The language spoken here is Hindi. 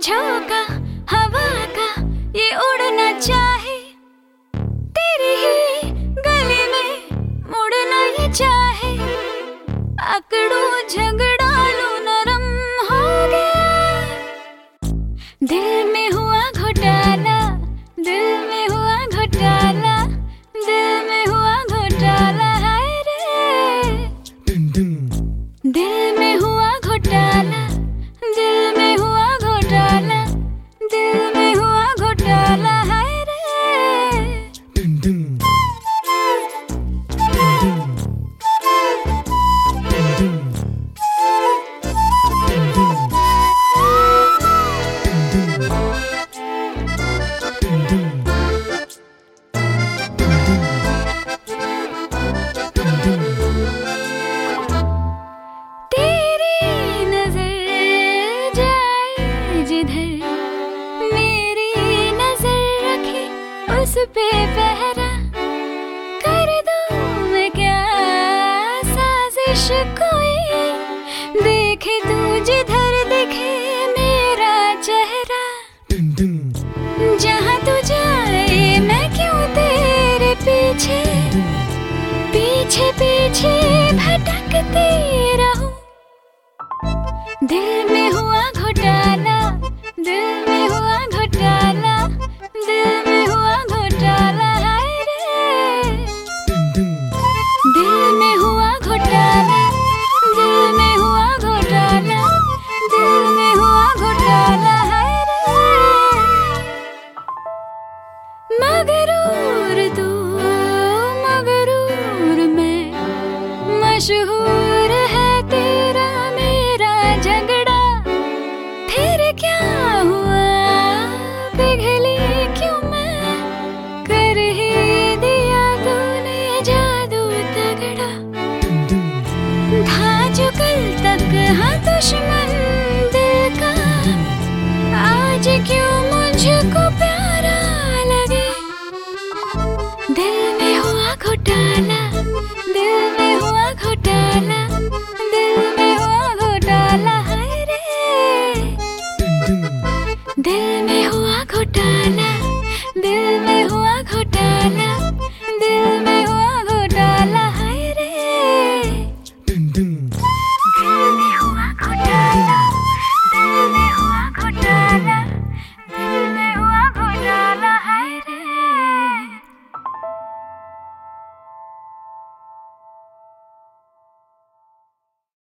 झोंका हवा का ये उड़ना चाहे, तेरी ही गली में मुड़ना ये चाहे। अकड़ू झगड़ा लू नरम हो गया, दिल में हुआ घोटाला, दिल में हुआ घोटाला, दिल में हुआ घोटाला। हाय रे दिल में हुआ घोटाला, दिल में हुआ घोटाला, दिल में हुआ घोटाला। हाय रे उस पे पहरा कर दूं मैं क्या साजिश कोई, देखे तू जिधर दिखे मेरा चेहरा। जहाँ तू जाए मैं क्यों तेरे पीछे पीछे पीछे भटकती रहूं। दिल में हुआ घोटाला, दिल में हुआ घोटाला, दिल में हुआ घोटाला। हाय रे दिल में हुआ घोटाला, दिल में हुआ घोटाला, दिल में हुआ घोटाला। हाय रे मगरूर तू